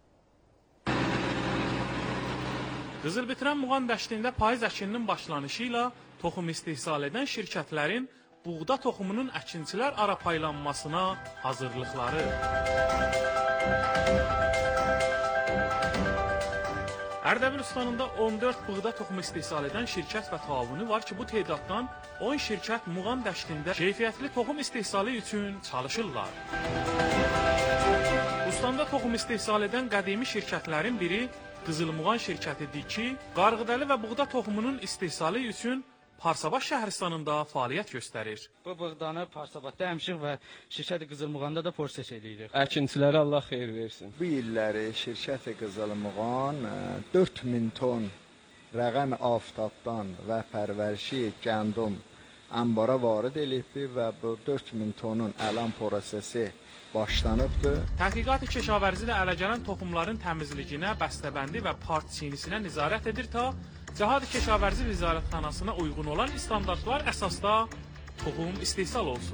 Qızılbitirən müğəndəşliyində payız əkininin başlanışı ilə toxum istehsal edən şirkətlərin buğda toxumunun əkinçilər ara paylanmasına hazırlıqları. Ərdəbil ustanında on dörd buğda toxumu istehsal edən şirkət və taavunu var ki, bu tedaddan on şirkət Muğan dəştində keyfiyyətli toxum istehsalı üçün çalışırlar. Ustandə toxum istehsal edən qədimi şirkətlərin biri Qızılmuğan şirkətidir ki, qarğıdalı və buğda toxumunun istehsalı üçün Parsabaş şəhristanında fəaliyyət göstərir. Bu buğdanı Parsabatda həmişik və şirkət Qızılmuğanda da proses edirik. Əkinçilərə Allah xeyir versin. Bu illəri şirkət Qızılmuğan dörd min ton rəqəm aftabdan və pərvərişi gəndum ambara varid edilibdir və bu dörd min tonun əlan prosesi başlanıbdır. Təhqiqat-ı Keşavərzi ilə ələ gələn toxumların təmizliyinə, bəstəbəndi və part çiynisinə nəzarət edir ta Cəhadi Keşavərzi Vizarətxanasına uyğun olan standartlar əsasda toxum istehsal olsun.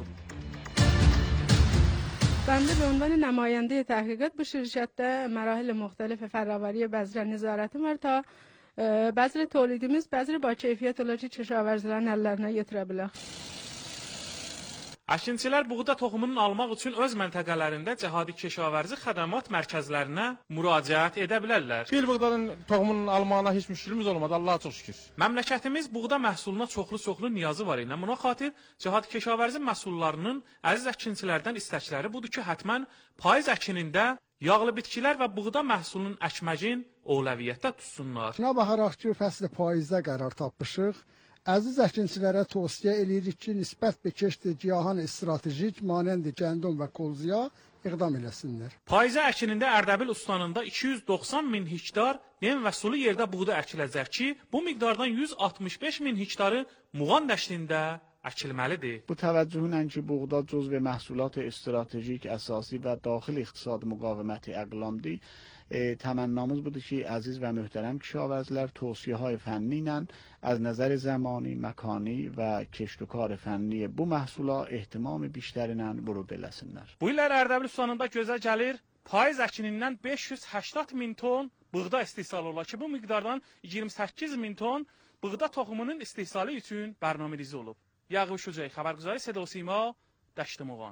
بنده به عنوان نماینده تحقیقات به شرکت مراحل مختلف فراوری بذر نظارتım var ta بذر تولیدimiz بذر با keyfiyyət olacaq Keşavərzilərin əllərinə yetirə bilər. Əkinçilər buğda toxumunun almaq üçün öz məntəqələrində Cəhadi Keşavərzi xədəmat mərkəzlərinə müraciət edə bilərlər. Bir buğdanın toxumunun almağına heç müşkülümüz olmadı, Allaha çox şükür. Məmləkətimiz buğda məhsuluna çoxlu-çoxlu niyazı var ilə buna xatir Cəhadi Keşavərzi məhsullarının əziz əkinçilərdən istəkləri budur ki, hətmən payız əkinində yağlı bitkilər və buğda məhsulunun əkməcin əvvəliyyətdə tutsunlar. Buna baxaraq ki, fəsli payızda qərar tapmışıq. Əziz əkinçilərə tövsiyə edirik ki, nisbət bir keşti giyahan stratejik, manəndi gəndum və kolziya iqdam eləsinlər. Payızı əkinində Ərdəbil ustanında iki yüz doxsan min hektar nem və sulu yerdə buğda əkiləcək ki, bu miqdardan yüz altmış beş min hektarı Muğan dəştində əkilməlidir. Bu təvəccühlə ki, buğda cüzv məhsulat stratejik, əsasi və daxil iqtisadi müqaviməti əqlamdır. E, təmənnamız budur ki, əziz və möhtərəm kişavərzlər tövsiyəهای fənni ilə از نظر زمانی، مکانی و کشتکار fənni bu məhsula ehtimam بیشتری ilə vurud eləsinlər. Bu illər Ərdəbil ustanında gözə gəlir payız əkinindən beş yüz səksən min ton buğda istehsal olar ki, bu miqdardan iyirmi səkkiz min ton buğda toxumunun istehsalı üçün bərnamərizi olub. Yağıb Şucay, xəbərgüzarı Səda Sima, Dəşti Muğan.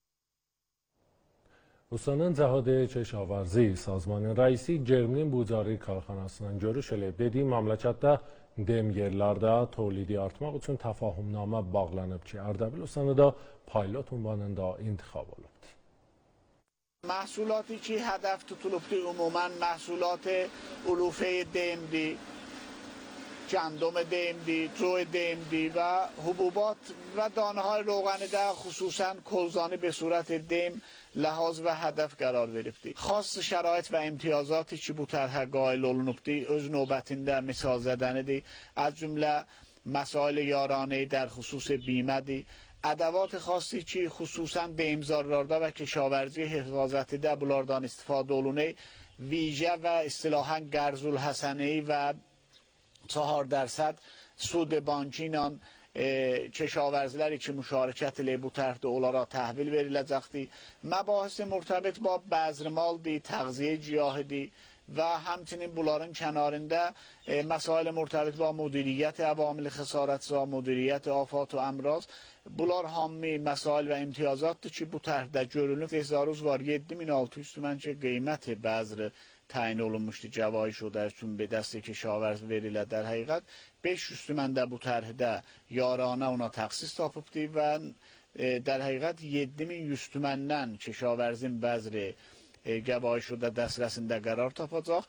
Ustanın Cəhadi Keşavarzi sazmanın rəisi Germinin Bucari karxanasından görüş eləyib. Dediyi məmləkətdə dem yerlərdə tolidi artmaq üçün təfahümnamə bağlanıb ki, Ərdəbil ustanıda paylot ünvanında intixab olub. Məhsulatı ki, hədəf tutulubdur ümumən məhsulat ulufe demdir, گندم دیمدی، جو دیمدی و حبوبات و دانه های روغنی در خصوصا کلزانی به صورت دیم لحاظ و هدف قرار گرفتی. خاص شرایط و امتیازاتی که bu طرح قائل olunubdi öz növbətində misal zədənidir. از جمله مسائل یارانه در خصوص بیمه‌دی. ادوات خاصی که خصوصا دیمزارlarda و کشاورزی حفاظتی در بلاردان استفاده olunur. ویژه و اصطلاحاً قرض الحسنه‌ای و چهار درصد سود بانکی ilə کشاورزیləri ki müşarikət ilə bu tərhdə onlara təhvil veriləcəkdir. Məbahis mürtəbit با bəzrimaldır, təğziyə ciyahidir və həmçinin bunların kənarında məsailə mürtəbit با müdiriyyət əvamil xəsarətza, müdiriyyət afat və əmraz. Bunlar hamı məsail və imtiyazatdır ki bu tərhdə görülür. Tezaruz var yeddi min altı yüz tümən ki qiyməti bəzri təyin olunmuşdu, cəvai şudə üçün bir dəstə kişavərz verilə در həqiqət beş yüz tümən də bu tərhdə yaranə ona təxsis tapıbdır və در həqiqət yeddi min yüz tüməndən kişavərzin bəzri گواهی شده دسترسinde قرار tapacaq.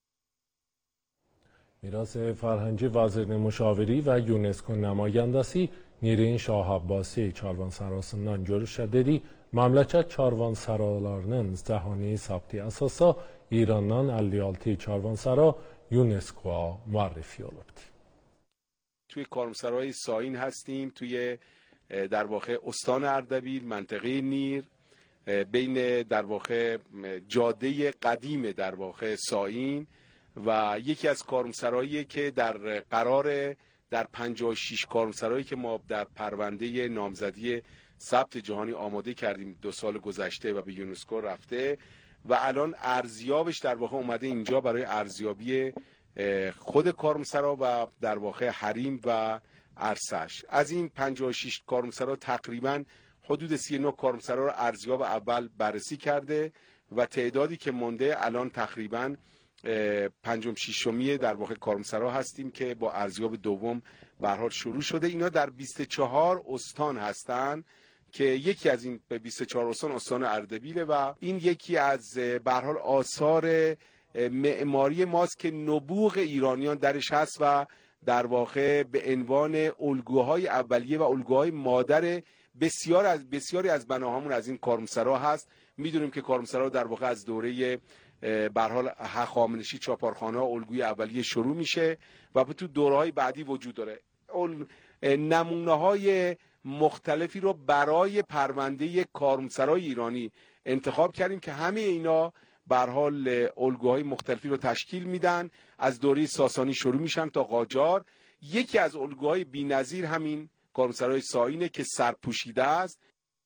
میراث فرهنگی وزیر müşaviri və UNESCO nümayəndəsi Nirin Şah Abbasi karvansarasından görüş dedi. Məmləkət karvansaralarının cəhani sabti əsasa İrandan elli altı karvansara UNESCO معرفی olubdu. توی کارمسرای ساین هستیم، توی در واقع استان اردبیل، منطقه نیر، بین در واقع جاده قدیم در واقع ساین و یکی از کارمسرایی که در قرار در پنجاه و شش کارمسرایی که ما در پرونده نامزدی ثبت جهانی آماده کردیم دو سال گذشته و به یونسکو رفته و الان ارزیابش در واقع اومده اینجا برای ارزیابی خود کارمسرا و در واقع حریم و عرصش. از این پنجاه و شش کارمسرا تقریبا حدود سی و نه کارمسرا رو ارزیاب اول بررسی کرده و تعدادی که مونده الان تقریبا پنجم ششمی در واقع کارمسرا هستیم که با ارزیاب دوم به هر حال شروع شده. اینا در بیست و چهار استان هستن که یکی از این به بیست و چهار استان استان اردبیله و این یکی از به هر حال آثار معماری ماست که نبوغ ایرانیان درش هست و در واقع به عنوان الگوهای اولیه و الگوهای مادر بسیار از بسیاری از بناهامون از این کارمسرا هست. میدونیم که کارمسرا در واقع از دوره به هر حال هخامنشی چاپارخانه ها الگوی اولیه شروع میشه و به تو دوره‌های بعدی وجود داره. نمونه های مختلفی رو برای پرونده کارمسرای ایرانی انتخاب کردیم که همه اینا به هر حال الگوهای مختلفی رو تشکیل میدن، از دوره ساسانی شروع میشن تا قاجار. یکی از الگوهای بی‌نظیر همین کارمسرای ساینه که سرپوشیده است.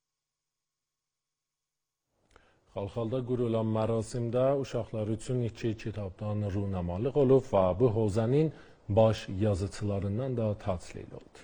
Xalxalda qurulan mərasimdə uşaqlar üçün iki kitabdan runəmalıq olub və bu hozənin baş yazıçılarından da təsliq oldu.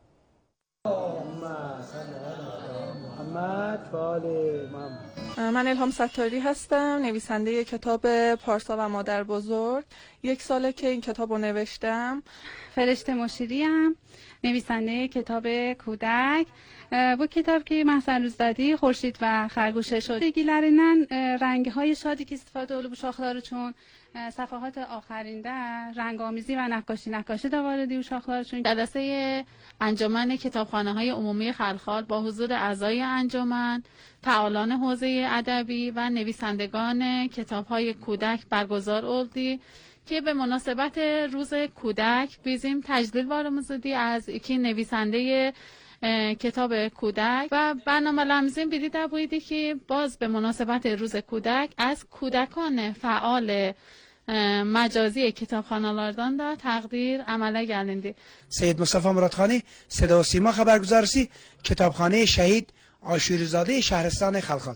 من الهام ستاری هستم، نویسنده کتاب پارسا و مادر بزرگ. یک ساله که این کتاب رو نوشتم. فرشته مشیری هم نویسنده کتاب کودک. Bu kitap که محسن روزدادی خورشید و خرگوشه شد. گیلرینن رنگ های شادی که استفاده olub uşaqlar üçün صفحات آخرینده رنگ‌آمیزی و نقاشی نقاشی داوردی uşaqlar üçün. جلسه انجمن کتابخانه‌های عمومی خلخال با حضور اعضای انجمن، فعالان حوزه ادبی و نویسندگان کتاب‌های کودک برگزار oldu که به مناسبت روز کودک bizim təcrübələrimizi از iki نویسنده کتاب کودک و برنامه‌مون بری ده بودی که باز به مناسبت روز کودک از کودکان فعال مجازی کتابخانه‌lardan da تقدیر عمله gəlindi. سید مصطفی مرادخانی صدا و سیما خبرگزارسی کتابخانه شهید عاشوری‌زاده شهرستان خلخال.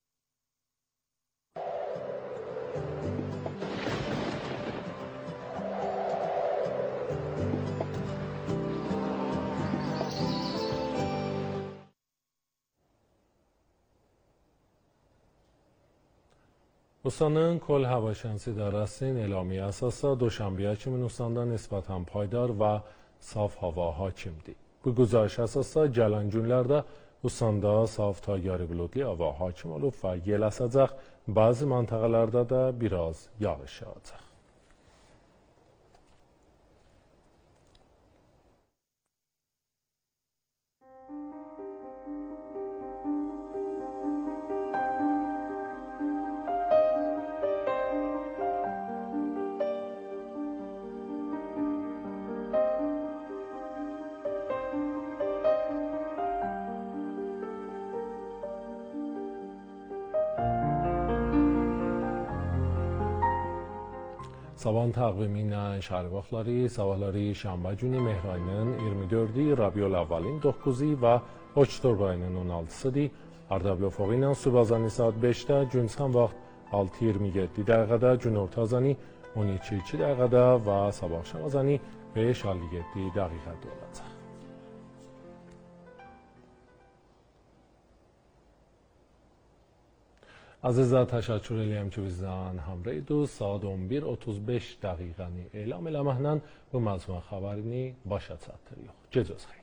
Ustanın Kol Hava Şansı İdarəsinin elamiyyə əsasda Doşanbəyə kimi Ustan'da nisbətən paydar və saf hava hakimdir. Bu güzariş əsasda gələn günlərdə Ustan'da saf ta yarı buludlu hava hakim olub və yel əsəcək, bəzi məntəqələrdə də biraz yağış yağacaq. Sabahın təqvimi ilə şəhər vaxtları, sabahları şənbə günü Mehr ayının iyirmi dördü, Rabiul Avvalin doqquzu və Oktober ayının on altısıdır. Ardabil ofoqu ilə subazani saat beşdə, gün çıxan vaxt altı iyirmi yeddi dəqiqədə, gün ortazani on iki iki dəqiqədə və sabah şamazani beş əlli yeddi dəqiqədə olacaq. Azizlər, təşəkkür edirəm ki, bizdən həmrə idiniz. Saat on bir otuz beş dəqiqəni elan eləməklə bu məcmua xəbərini başa çatdırırıq. Gecəniz xeyir.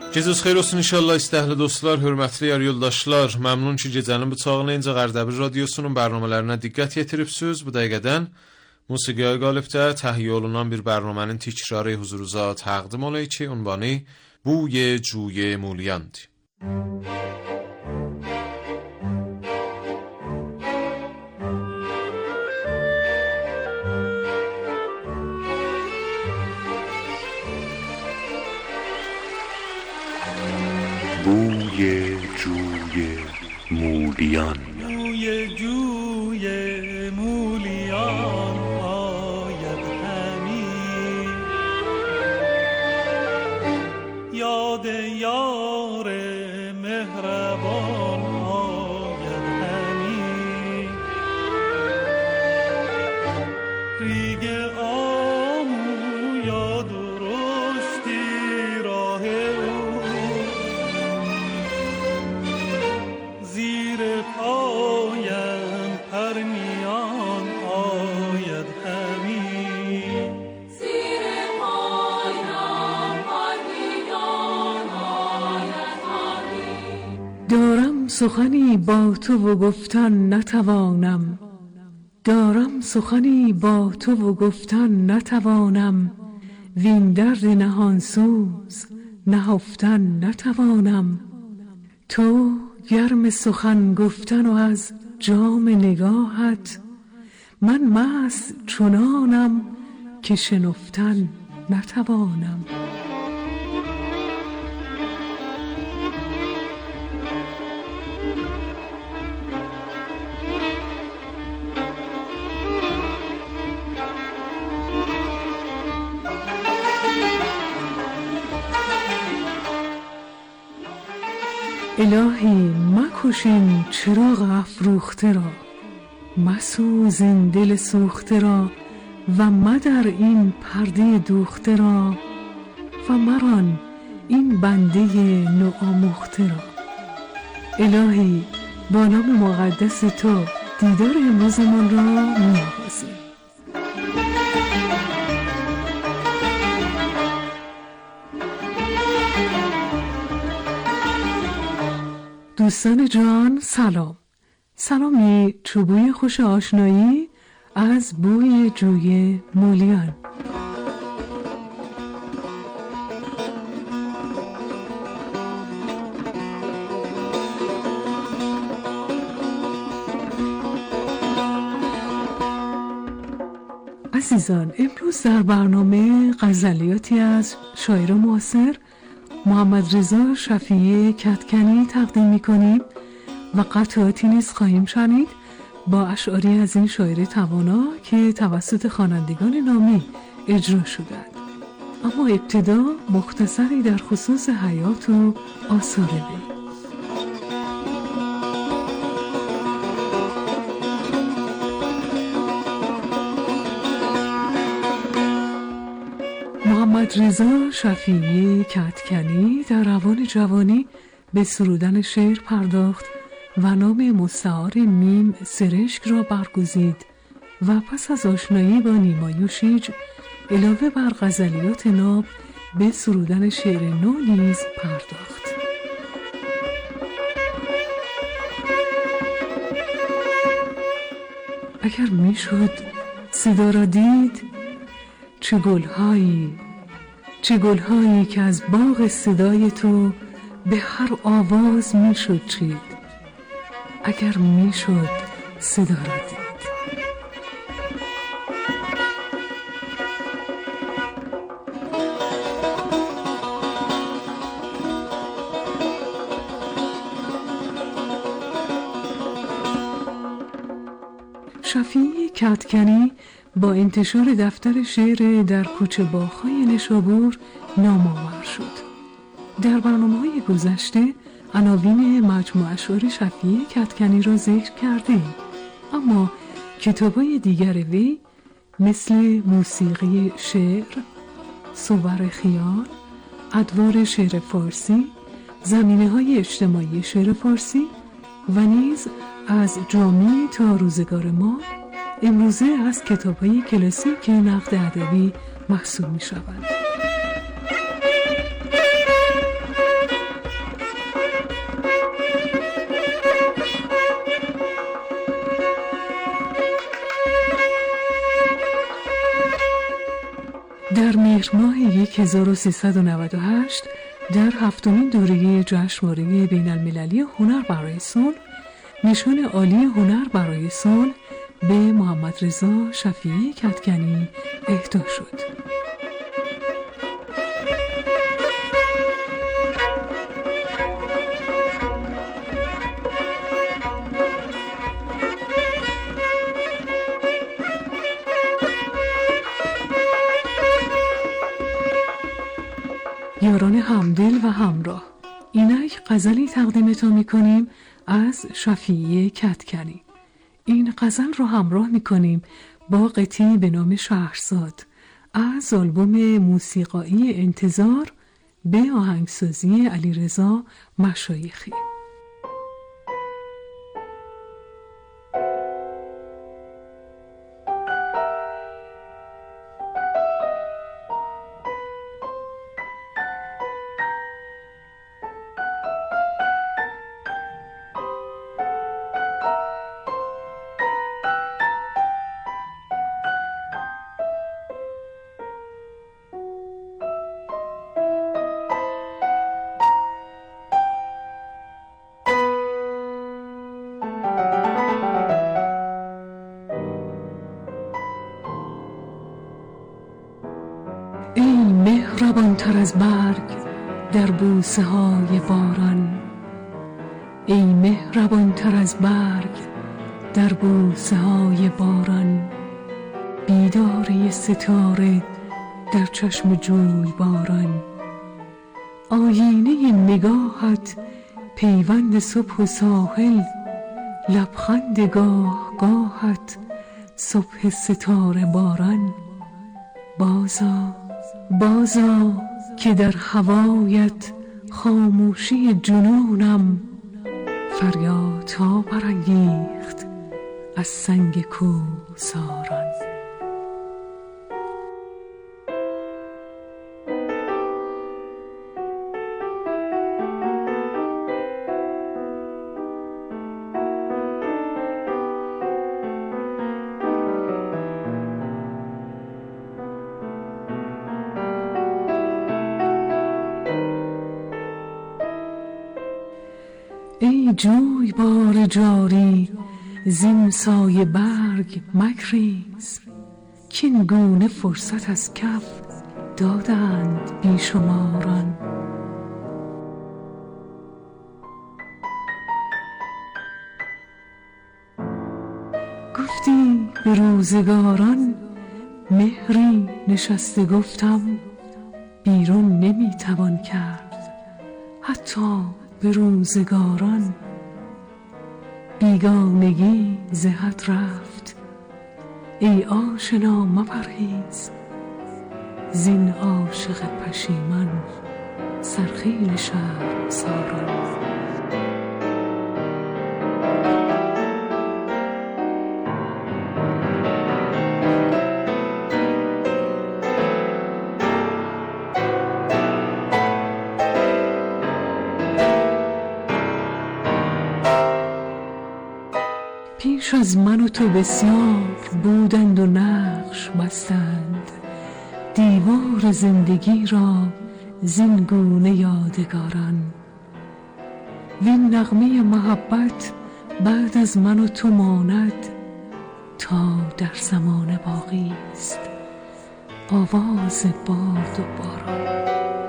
Gecəniz xeyir olsun inşallah istəhli dostlar, hörmətli yar yoldaşlar. Məmnun ki gecənin bıçağına incə Qərdəbil radiosunun bərnamələrinə diqqət yetiribsiniz. Bu dəqiqədən musiqiyə qalibdə təhiyyə olunan bir bərnamənin təkrarı huzurunuza təqdim olay ki, ünvanı Buy Cuy Muliyandır. بوی جوی مولیان بوی جوی مولیان آید همی یاد یار مهربان آید همی ریگ آمو یا درشتی راه او زیر پایم پرنیان آید همی زیر پایم پرنیان آید همی دارم سخنی با تو و گفتن نتوانم دارم سخنی با تو و گفتن نتوانم وین درد نهانسوز نهفتن نتوانم تو گرم سخن گفتن و از جام نگاهت من مست چنانم که شنفتن نتوانم الهی مکشین چراغ افروخته را مسوزین دل سوخته را و مدر این پرده دوخته را و مران این بنده نوآموخته را الهی با نام مقدس تو دیدار امروزمان را می‌آغازیم. دوستان جان سلام، سلامی چوبوی خوش آشنایی از بوی جوی مولیان. عزیزان، امروز در برنامه غزلیاتی از شاعر معاصر محمد رضا شفیعی کدکنی تقدیم می‌کنیم و قطعاتی نیز خواهیم شنید با اشعاری از این شاعر توانا که توسط خوانندگان نامی اجرا شدند. اما ابتدا مختصری در خصوص حیات و آثار وی. محمد رضا شفیعی کدکنی در اوان جوانی به سرودن شعر پرداخت و نام مستعار میم سرشک را برگزید و پس از آشنایی با نیما یوشیج علاوه بر غزلیات ناب به سرودن شعر نو نیز پرداخت. اگر میشد صدا را دید چه گلهایی چه گلهایی که از باغ صدای تو به هر آواز میشد چید اگر میشد صدا را دید. شفیعی کدکنی با انتشار دفتر شعر در کوچه باغ‌های نشابور نام‌آور شد. در برنامه‌های گذشته عناوین مجموعه اشعار شفیعی کدکنی را ذکر کردیم، اما کتاب‌های دیگر وی مثل موسیقی شعر، صور خیال، ادوار شعر فارسی، زمینه‌های اجتماعی شعر فارسی و نیز از جامعه تا روزگار ما امروزه از کتاب‌های کلاسیک نقد ادبی محسوب می‌شوند. هزار و سیصد و نود و هشت در هفتمین دوره جشنواره بین المللی هنر برای صلح نشان عالی هنر برای صلح به محمد رضا شفیعی کدکنی اهدا شد. یاران همدل و همراه، اینک غزلی تقدیمتان میکنیم از شفیعی کدکنی. این غزل رو همراه میکنیم با قطعی به نام شهرزاد از آلبوم موسیقایی انتظار به آهنگسازی علیرضا مشایخی. مهربان‌تر از برگ در بوسه های باران، ای مهربان‌تر از برگ در بوسه های باران، بیداری ستاره در چشم جوی باران، آینه نگاهت پیوند صبح و ساحل، لبخند گاه گاهت صبح ستاره باران. بازا بازا که در هوایت خاموشی جنونم، فریادها برانگیخت از سنگ کوهساران. ای جوی بار جاری زین سایه برگ مگریز، کین گونه فرصت از کف دادند بیشماران. گفتی به روزگاران مهری نشسته، گفتم بیرون نمیتوان کرد حتی به روزگاران. بیگانگی ز حد رفت ای آشنا مپرهیز، زین عاشق پشیمان سرخیل شرمساران. پیش از من و تو بسیار بودند و نقش بستند، دیوار زندگی را زین گونه یادگاران. وین نغمه محبت بعد از من و تو ماند، تا در زمان باقی است آواز باد و باران.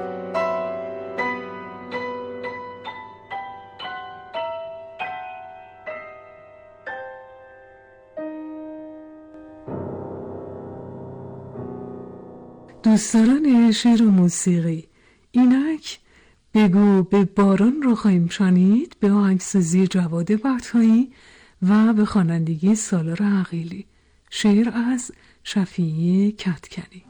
دوستداران شعر و موسیقی، اینک بگو به باران رو خواهیم شنید به آهنگسازی جواد بطایی و به خوانندگی سالار عقیلی. شعر از شفیعی کدکنی.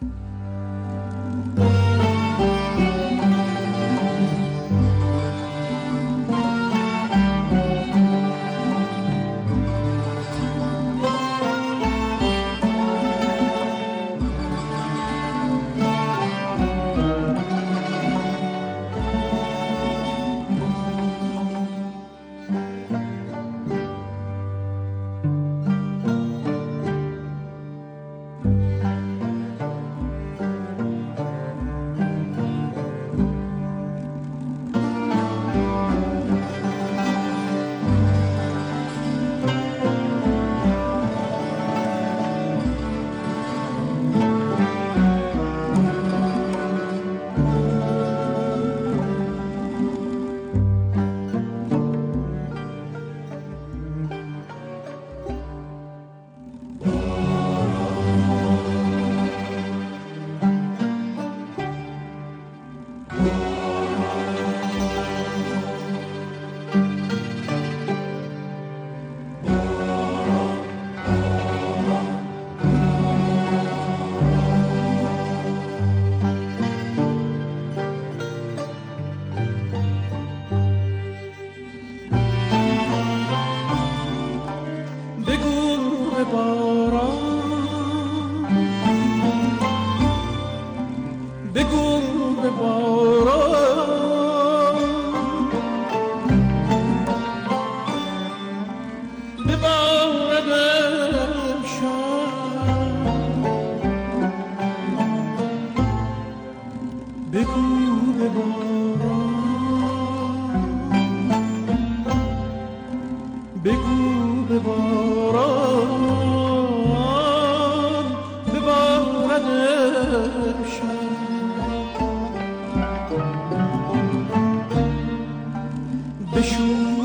بگو به باران ببارد امشب بشو